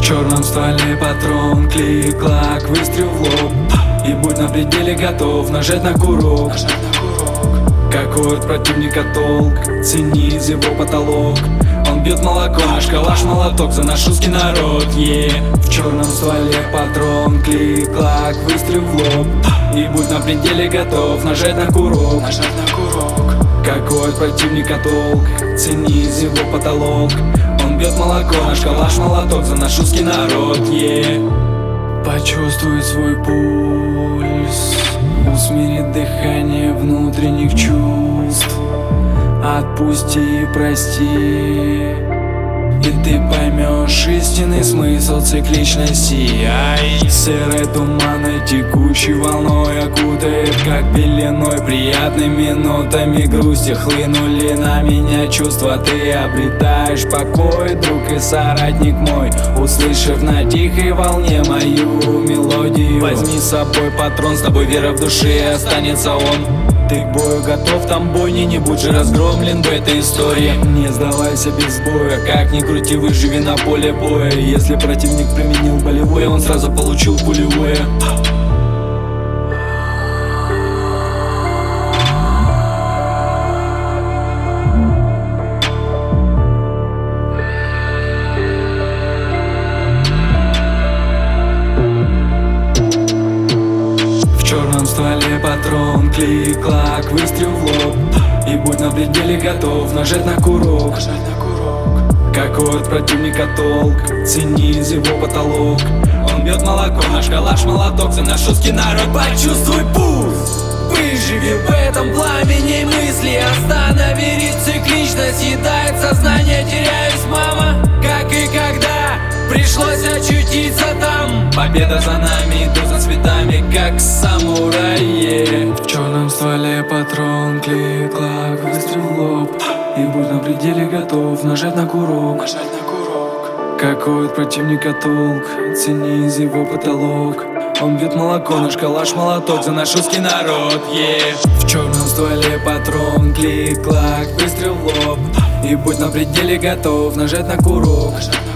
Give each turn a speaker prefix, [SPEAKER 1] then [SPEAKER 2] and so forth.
[SPEAKER 1] черном стволе патрон, клик-клак, выстрел в лоб. И будь на пределе готов нажать на курок. Какой от противника толк, цени из его потолок. Он бьет молоко, наш калаш молоток за наш русский народ, В черном стволе патрон, клик-клак, выстрел в лоб. И будь на пределе готов нажать на курок. Какой от противника толк, цени из его потолок. Он бьет молоко, наш калаш молоток за наш русский народ, Почувствуй свой пульс, усмирит дыхание внутренних чувств. Отпусти и прости, и ты поймешь истинный смысл цикличности. Серой туманной текущей волной окутает, как пеленой. Приятными нотами грусти хлынули на меня чувства. Ты обретаешь покой, друг и соратник мой, услышав на тихой волне мою мелодию. Возьми с собой патрон, с тобой вера в душе, останется он. Ты к бою готов, там бойни, не будь же разгромлен в этой истории. Не сдавайся без боя, как ни крути, выживи на поле боя. Если противник применил болевое, он сразу получил пулевое. В черном стволе патрон, клик-клак, выстрел в лоб. И будь на пределе готов нажать на курок. Какой от противника толк, цени из его потолок. Он бьет молоко, наш калаш молоток за наш русский народ. Почувствуй пульс, выживи в этом пламени мысли. Останови цикличность, съедает сознание, теряюсь, мама. Как и когда пришлось очутиться там. Победа за нами, иду за цветами, как самураи. В черном стволе патрон, клик-клак, выстрел в лоб. И будь на пределе готов нажать на курок. Какой от противника толк, цени из его потолок. Он бьет молоко, наш калаш молоток за наш русский народ, В черном стволе патрон, клик-клак, выстрел в лоб. И будь на пределе готов нажать на курок.